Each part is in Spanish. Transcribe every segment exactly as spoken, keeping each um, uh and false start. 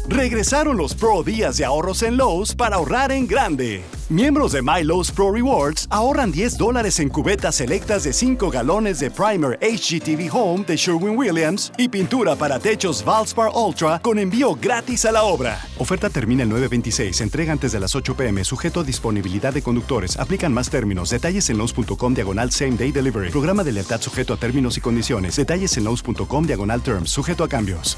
Regresaron los Pro Días de ahorros en Lowe's para ahorrar en grande. Miembros de My Lowe's Pro Rewards ahorran diez dólares en cubetas selectas de cinco galones de Primer H G T V Home de Sherwin-Williams y pintura para techos Valspar Ultra con envío gratis a la obra. Oferta termina el nueve veintiséis. Entrega antes de las ocho pm. Sujeto a disponibilidad de conductores. Aplican más términos. Detalles en Lowe's.com diagonal Same Day Delivery. Programa de lealtad sujeto a términos y condiciones. Detalles en Lowe's.com diagonal Terms. Sujeto a cambios.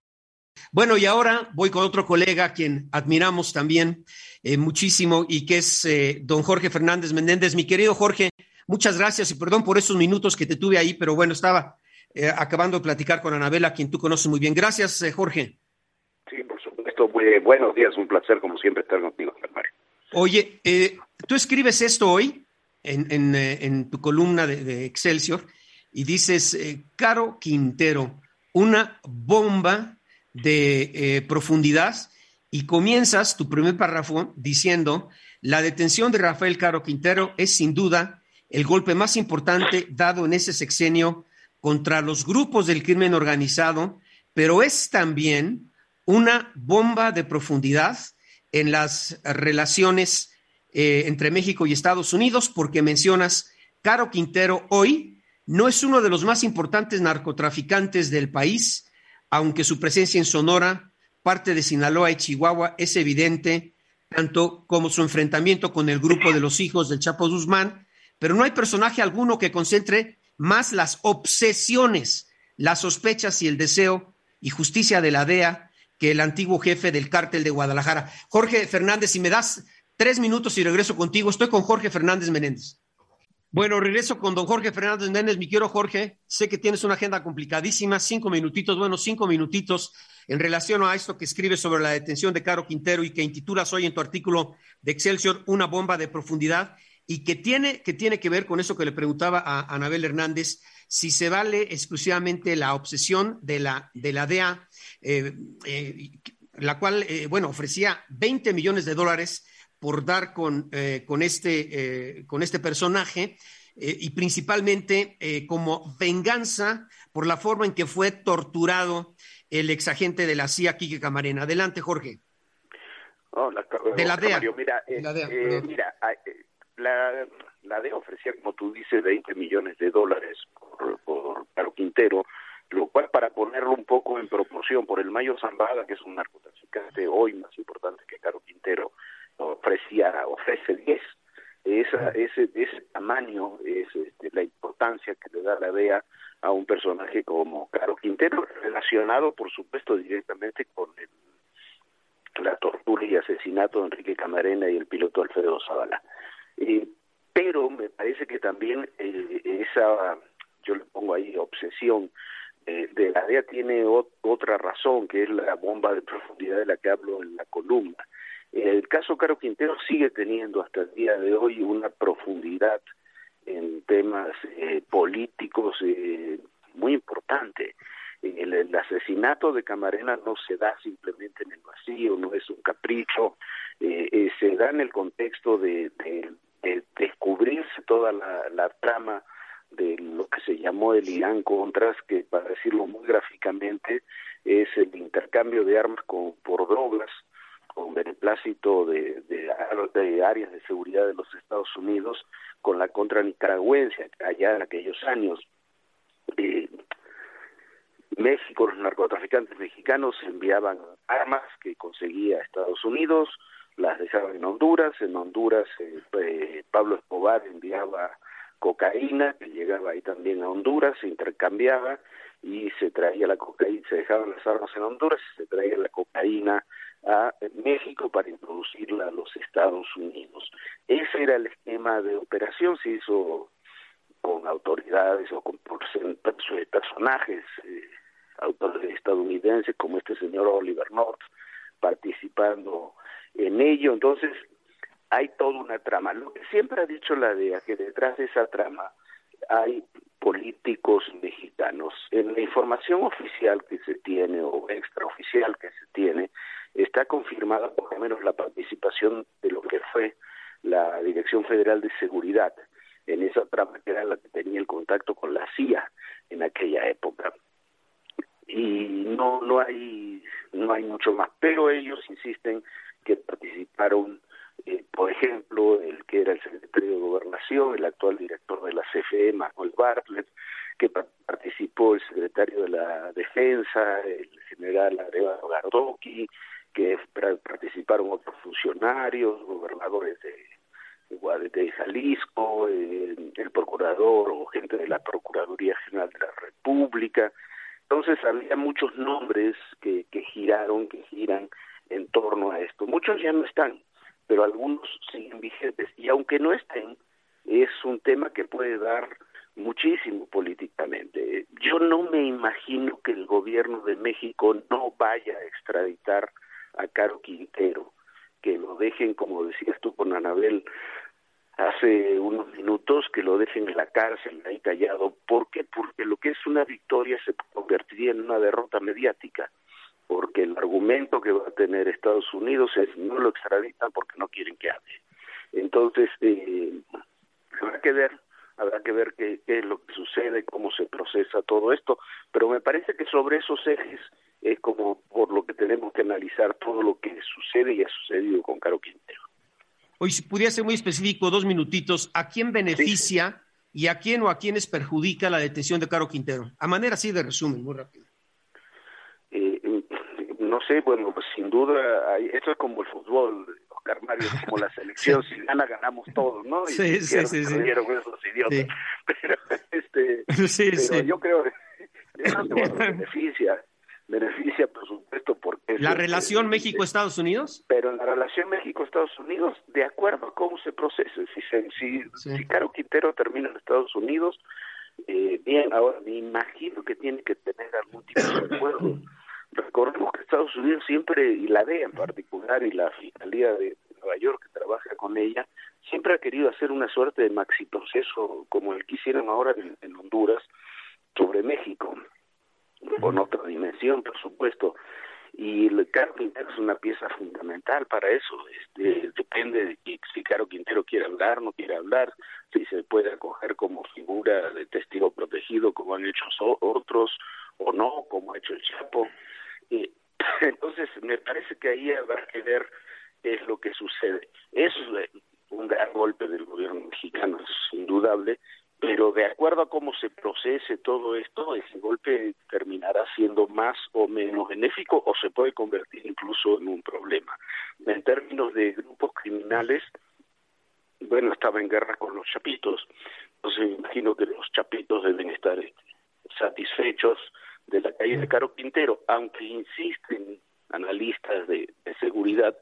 Bueno, y ahora voy con otro colega a quien admiramos también eh, muchísimo y que es eh, don Jorge Fernández Menéndez. Mi querido Jorge, muchas gracias y perdón por esos minutos que te tuve ahí, pero bueno, estaba eh, acabando de platicar con Anabela, a quien tú conoces muy bien. Gracias, eh, Jorge. Sí, por supuesto. Muy buenos días, un placer como siempre estar contigo, Mario. Oye, eh, tú escribes esto hoy en, en, eh, en tu columna de, de Excelsior y dices, eh, Caro Quintero, una bomba de eh, profundidad, y comienzas tu primer párrafo diciendo: la detención de Rafael Caro Quintero es sin duda el golpe más importante dado en ese sexenio contra los grupos del crimen organizado, pero es también una bomba de profundidad en las relaciones eh, entre México y Estados Unidos, porque mencionas Caro Quintero hoy no es uno de los más importantes narcotraficantes del país, aunque su presencia en Sonora, parte de Sinaloa y Chihuahua es evidente, tanto como su enfrentamiento con el grupo de los hijos del Chapo Guzmán, pero no hay personaje alguno que concentre más las obsesiones, las sospechas y el deseo y justicia de la D E A que el antiguo jefe del cártel de Guadalajara. Jorge Fernández, si me das tres minutos y regreso contigo, estoy con Jorge Fernández Menéndez. Bueno, regreso con don Jorge Fernández Menéndez. Mi quiero Jorge, sé que tienes una agenda complicadísima, cinco minutitos, bueno, cinco minutitos en relación a esto que escribes sobre la detención de Caro Quintero y que intitulas hoy en tu artículo de Excelsior Una bomba de profundidad, y que tiene que, tiene que ver con eso que le preguntaba a Anabel Hernández, si se vale exclusivamente la obsesión de la, de la D E A, eh, eh, la cual, eh, bueno, ofrecía veinte millones de dólares por dar con, eh, con, este, eh, con este personaje, eh, y principalmente eh, como venganza por la forma en que fue torturado el exagente de la C I A, Quique Camarena. Adelante, Jorge. Oh, la, de la D E A. Mario, mira, eh, la D E A eh, mira eh, la, la D E A ofrecía, como tú dices, veinte millones de dólares por, por Caro Quintero, lo cual, para ponerlo un poco en proporción, por el Mayo Zambada, que es un narcotraficante hoy más importante que Caro Quintero, ofrecía, ofrece diez. Esa, ese, ese tamaño es este, la importancia que le da la D E A a un personaje como Caro Quintero, relacionado, por supuesto, directamente con el, la tortura y asesinato de Enrique Camarena y el piloto Alfredo Zavala. Eh, pero me parece que también eh, esa, yo le pongo ahí, obsesión eh, de la D E A tiene ot- otra razón, que es la bomba de profundidad de la que hablo en la columna. El caso Caro Quintero sigue teniendo hasta el día de hoy una profundidad en temas eh, políticos eh, muy importante. El, el asesinato de Camarena no se da simplemente en el vacío, no es un capricho, eh, eh, se da en el contexto de, de, de descubrirse toda la, la trama de lo que se llamó el Irán Contras, que, para decirlo muy gráficamente, es el intercambio de armas con, por drogas, con beneplácito de, de, de áreas de seguridad de los Estados Unidos con la contra nicaragüense. Allá en aquellos años, eh, México, los narcotraficantes mexicanos enviaban armas que conseguía Estados Unidos, las dejaban en Honduras, en Honduras eh, eh, Pablo Escobar enviaba cocaína, que llegaba ahí también a Honduras, se intercambiaba y se traía la cocaína, se dejaban las armas en Honduras y se traía la cocaína a México para introducirla a los Estados Unidos. Ese era el esquema de operación, se hizo con autoridades o con personajes eh, autores estadounidenses como este señor Oliver North participando en ello. Entonces hay toda una trama. Lo que siempre ha dicho la D E A, que detrás de esa trama hay políticos mexicanos. En la información oficial que se tiene o extraoficial que se tiene, está confirmada por lo menos la participación de lo que fue la Dirección Federal de Seguridad en esa trama, que era la que tenía el contacto con la C I A en aquella época. Y no no hay no hay mucho más, pero ellos insisten que participaron, eh, por ejemplo, el que era el secretario de Gobernación, el actual director de la C F E, Manuel Bartlett, que participó el secretario de la Defensa, el general Arevalo Gardoqui, que participaron otros funcionarios, gobernadores de, de, de Jalisco, eh, el procurador o gente de la Procuraduría General de la República. Entonces había muchos nombres que, que giraron, que giran en torno a esto. Muchos ya no están, pero algunos siguen vigentes. Y aunque no estén, es un tema que puede dar muchísimo políticamente. Yo no me imagino que el gobierno de México no vaya a extraditar a Caro Quintero, que lo dejen, como decías tú con Anabel hace unos minutos, que lo dejen en la cárcel, ahí callado. ¿Por qué? Porque lo que es una victoria se convertiría en una derrota mediática, porque el argumento que va a tener Estados Unidos es no lo extraditan porque no quieren que hable. Entonces, eh, habrá que ver Habrá que ver qué, qué es lo que sucede, cómo se procesa todo esto, pero me parece que sobre esos ejes es como por lo que tenemos que analizar todo lo que sucede y ha sucedido con Caro Quintero. Hoy, si pudiera ser muy específico, dos minutitos, ¿a quién beneficia sí. y a quién o a quiénes perjudica la detención de Caro Quintero? A manera así de resumen, muy rápido. Eh, no sé, bueno, pues sin duda, hay, esto es como el fútbol, Oscar Mario, como la selección, sí. si gana, ganamos todos, ¿no? Y sí, si sí, sí, sí. esos idiotas. Sí. Pero, este, sí, pero sí. yo creo, yo creo que bueno, beneficia, beneficia, por supuesto, porque... ¿La relación México-Estados Unidos? Pero en la relación México-Estados Unidos, de acuerdo a cómo se procese, si, se, si, sí. si Caro Quintero termina en Estados Unidos, eh, bien, ahora me imagino que tiene que tener algún tipo de acuerdo. Recordemos que Estados Unidos siempre, y la D E A en particular, y la Fiscalía de Nueva York que trabaja con ella, siempre ha querido hacer una suerte de maxi proceso como el que hicieron ahora en, en Honduras sobre México, con otra dimensión, por supuesto. Y el Caro Quintero es una pieza fundamental para eso. Este, depende de que, si Caro Quintero quiere hablar, no quiere hablar, si se puede acoger como figura de testigo protegido, como han hecho so, otros, o no, como ha hecho el Chapo. Eh, entonces, me parece que ahí habrá que ver qué es lo que sucede. Es un gran golpe del gobierno mexicano, es indudable, pero de acuerdo a cómo se procese todo esto, ese golpe terminará siendo más o menos benéfico o se puede convertir incluso en un problema. En términos de grupos criminales, bueno, estaba en guerra con los chapitos, entonces me imagino que los chapitos deben estar satisfechos de la caída de Caro Quintero, aunque insisten analistas de, de seguridad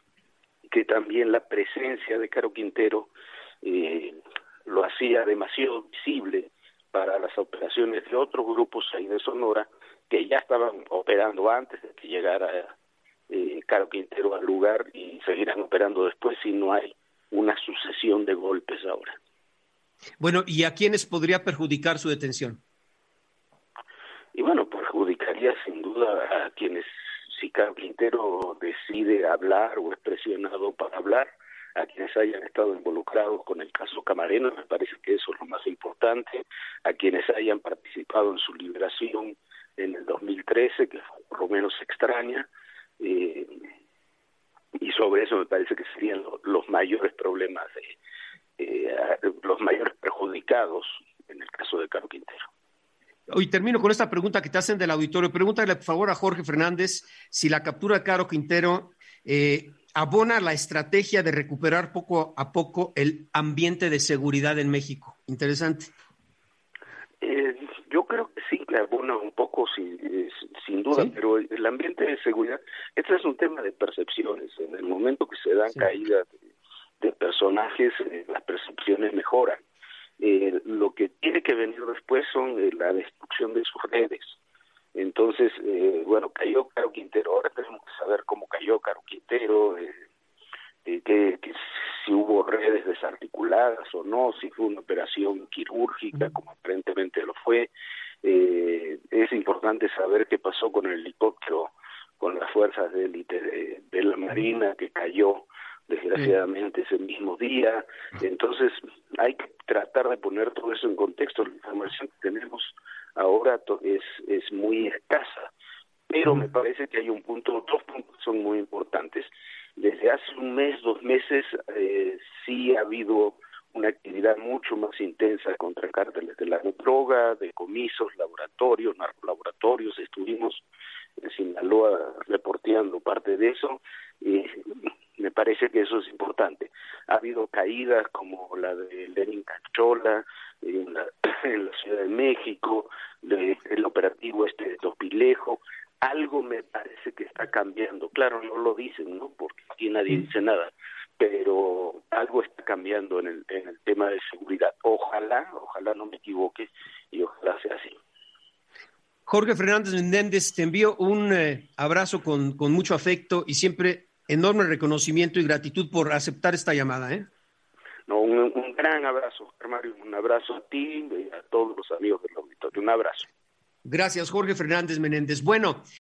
que también la presencia de Caro Quintero eh, lo hacía demasiado visible para las operaciones de otros grupos ahí de Sonora que ya estaban operando antes de que llegara eh, Caro Quintero al lugar y seguirán operando después si no hay una sucesión de golpes ahora. Bueno, ¿y a quiénes podría perjudicar su detención? Y bueno, perjudicaría sin duda a quienes, si Caro Quintero decide hablar o es presionado para hablar, a quienes hayan estado involucrados con el caso Camarena, me parece que eso es lo más importante, a quienes hayan participado en su liberación en el dos mil trece, que por lo menos extraña, eh, y sobre eso me parece que serían lo, los mayores problemas, de, eh, los mayores perjudicados en el caso de Caro Quintero. Hoy termino con esta pregunta que te hacen del auditorio. Pregúntale, por favor, a Jorge Fernández si la captura de Caro Quintero eh, abona la estrategia de recuperar poco a poco el ambiente de seguridad en México. Interesante. Eh, yo creo que sí, que abona un poco, sin, eh, sin duda, ¿sí? Pero el ambiente de seguridad, este es un tema de percepciones. En el momento que se dan sí. caídas de, de personajes, eh, las percepciones mejoran. Eh, lo que tiene que venir después son eh, la destrucción de sus redes. Entonces, eh, bueno, cayó Caro Quintero, ahora tenemos que saber cómo cayó Caro Quintero, eh, eh, que, que si hubo redes desarticuladas o no, si fue una operación quirúrgica, como aparentemente lo fue. Eh, es importante saber qué pasó con el helicóptero, con las fuerzas de élite de, de la Marina, que cayó desgraciadamente ese mismo día. Entonces hay que tratar de poner todo eso en contexto. La información que tenemos ahora es, es muy escasa, Pero me parece que hay un punto, dos puntos que son muy importantes. Desde hace un mes, dos meses, eh, sí ha habido una actividad mucho más intensa contra cárteles de la droga, decomisos, laboratorios, narcolaboratorios. Estuvimos en Sinaloa reporteando parte de eso y me parece que eso es importante. Ha habido caídas como la de Lenin Cachola en la, en la Ciudad de México, de, el operativo este de Topilejo. Algo me parece que está cambiando. Claro, no lo dicen, ¿no? Porque aquí nadie dice nada, pero algo está cambiando en el, en el tema de seguridad. Ojalá, ojalá no me equivoque y ojalá sea así. Jorge Fernández Menéndez, te envío un eh, abrazo con, con mucho afecto y siempre enorme reconocimiento y gratitud por aceptar esta llamada, ¿eh? No, un, un gran abrazo, Mario, un abrazo a ti y a todos los amigos del auditorio. Un abrazo. Gracias, Jorge Fernández Menéndez. Bueno,